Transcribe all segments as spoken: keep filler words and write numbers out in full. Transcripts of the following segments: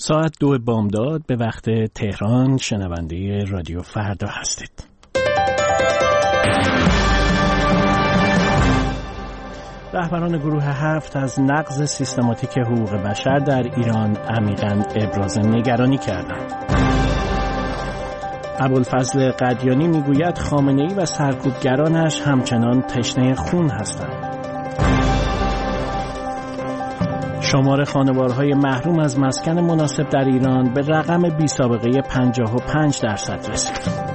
ساعت دو بامداد به وقت تهران شنونده رادیو فردا هستید. رهبران گروه هفت از نقض سیستماتیک حقوق بشر در ایران عمیقاً ابراز نگرانی کردند. ابوالفضل قدیانی میگوید خامنه‌ای و سرکوبگرانش همچنان تشنه خون هستند. شمار خانوارهای محروم از مسکن مناسب در ایران به رقم بی سابقه پنجاه و پنج درصد رسید.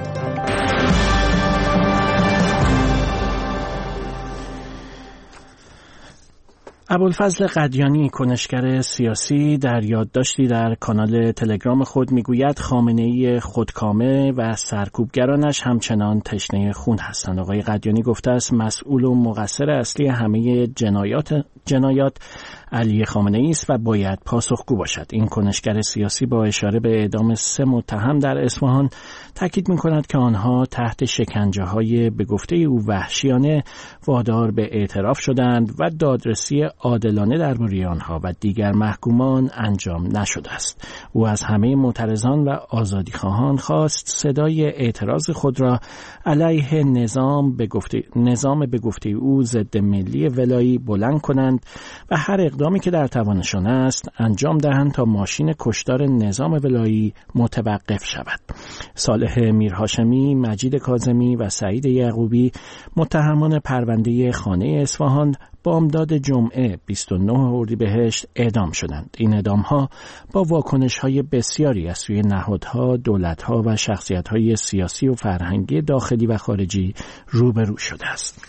ابوالفضل قدیانی، کنشگر سیاسی، در یادداشتی در کانال تلگرام خود میگوید خامنه‌ای خودکامه و سرکوبگرانش همچنان تشنه خون هستند. آقای قدیانی گفته است مسئول و مقصر اصلی همه جنایات جنایات علی خامنه‌ای است و باید پاسخگو باشد. این کنشگر سیاسی با اشاره به اعدام سه متهم در اصفهان تاکید می‌کند که آنها تحت شکنجه‌های به گفته او وحشیانه وادار به اعتراف شدند و دادرسی عادلانه درباره آنها و دیگر محکومان انجام نشده است. او از همه معترضان و آزادیخواهان خواست صدای اعتراض خود را علیه نظام به گفته نظام به گفته او ضد ملی ولایی بلند کنند و هر اقدامی که در توانشان است انجام دهند تا ماشین کشتار نظام ولایی متوقف شود. صالح میرهاشمی، مجید کاظمی و سعید یعقوبی، متهمان پرونده خانه اصفهان، بامداد جمعه بیست و نه اردیبهشت اعدام شدند. این اعدام‌ها با واکنش‌های بسیاری از سوی نهادها، دولت‌ها و شخصیت‌های سیاسی و فرهنگی داخلی و خارجی روبرو شده است.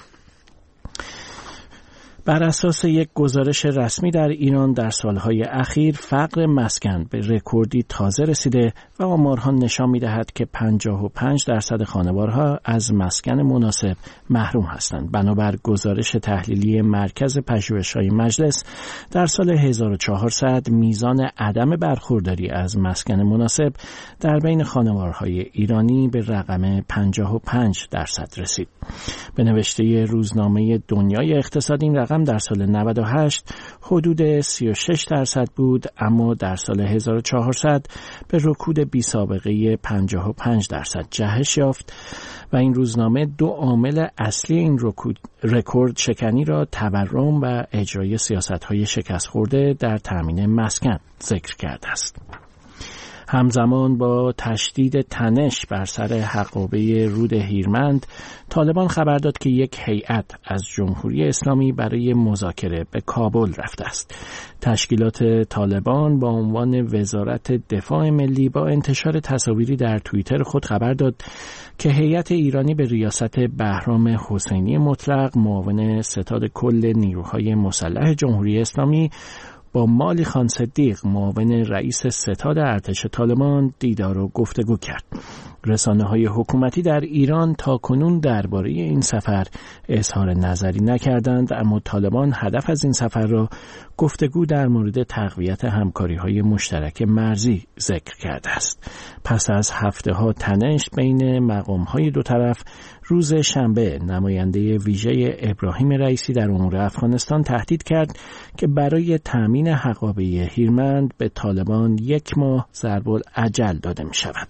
بر اساس یک گزارش رسمی در ایران در سالهای اخیر فقر مسکن به رکوردی تازه رسیده و آمارها نشان می‌دهد که پنجاه و پنج درصد خانوارها از مسکن مناسب محروم هستند. بنابر گزارش تحلیلی مرکز پژوهش‌های مجلس در سال هزار و چهارصد میزان عدم برخورداری از مسکن مناسب در بین خانوارهای ایرانی به رقم پنجاه و پنج درصد رسید. به نوشته روزنامه دنیای اقتصاد این رقم در سال نود و هشت حدود سی و شش درصد بود، اما در سال هزار و چهارصد به رکود بی سابقه پنجاه و پنج درصد جهش یافت و این روزنامه دو عامل اصلی این رکورد شکنی را تورم و اجرای سیاست‌های شکست خورده در تامین مسکن ذکر کرده است. همزمان با تشدید تنش بر سر حقابه رود هیرمند، طالبان خبر داد که یک هیئت از جمهوری اسلامی برای مذاکره به کابل رفته است. تشکیلات طالبان با عنوان وزارت دفاع ملی با انتشار تصاویری در توییتر خود خبر داد که هیئت ایرانی به ریاست بهرام حسینی مطلق، معاون ستاد کل نیروهای مسلح جمهوری اسلامی، با مالی خان صدیق، معاون رئیس ستاد ارتش طالبان، دیدار و گفتگو کرد. رسانه‌های حکومتی در ایران تا کنون درباره این سفر اظهار نظری نکردند، اما طالبان هدف از این سفر را گفتگو در مورد تقویت همکاری‌های مشترک مرزی ذکر کرده است. پس از هفته‌ها تنش بین مقام‌های دو طرف، روز شنبه نماینده ویژه ابراهیم رئیسی در امور افغانستان تهدید کرد که برای تأمین حقابه هیرمند به طالبان یک ماه ضرب‌الاجل داده می شود.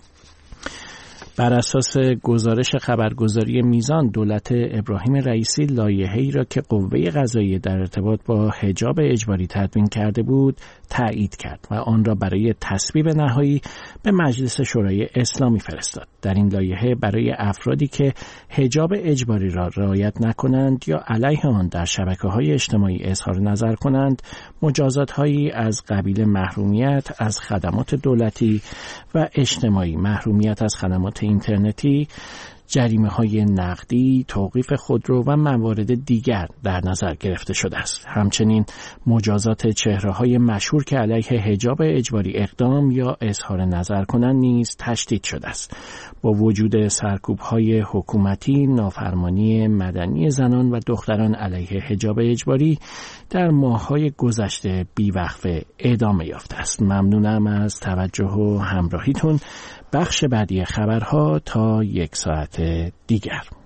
بر اساس گزارش خبرگزاری میزان، دولت ابراهیم رئیسی لایحه‌ای را که قوه قضاییه در ارتباط با حجاب اجباری تدوین کرده بود تایید کرد و آن را برای تصویب نهایی به مجلس شورای اسلامی فرستاد. در این لایحه برای افرادی که حجاب اجباری را رعایت نکنند یا علیه آن در شبکه‌های اجتماعی اظهار نظر کنند، مجازات‌هایی از قبیل محرومیت از خدمات دولتی و اجتماعی، محرومیت از خدمات اینترنتی، جریمه‌های نقدی، توقیف خودرو و موارد دیگر در نظر گرفته شده است. همچنین مجازات چهره‌های مشهور که علیه حجاب اجباری اقدام یا اظهار نظر کنند نیز تشدید شده است. با وجود سرکوب‌های حکومتی، نافرمانی مدنی زنان و دختران علیه حجاب اجباری در ماه‌های گذشته بی‌وقفه ادامه یافته است. ممنونم از توجه و همراهیتون. بخش بعدی خبرها تا یک ساعت دیگر.